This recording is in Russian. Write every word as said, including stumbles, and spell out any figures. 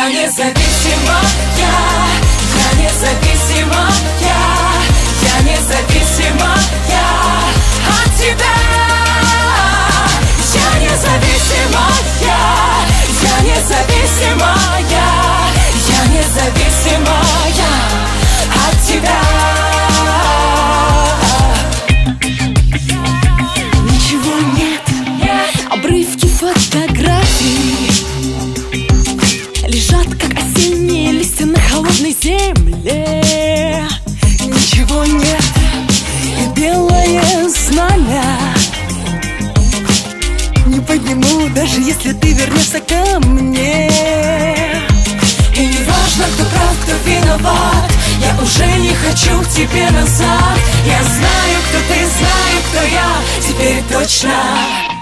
Я независимая, я независимая, я независимая от тебя. Я независимая, я независимая, я независимая от тебя. Ничего нет, обрывки фотографий лежат, как осенние листья на холодной земле. Ничего нет, и белое знамя не подниму, даже если ты вернешься ко мне. И не важно, кто прав, кто виноват, я уже не хочу к тебе назад. Я знаю, кто ты, знаю, кто я, теперь точно.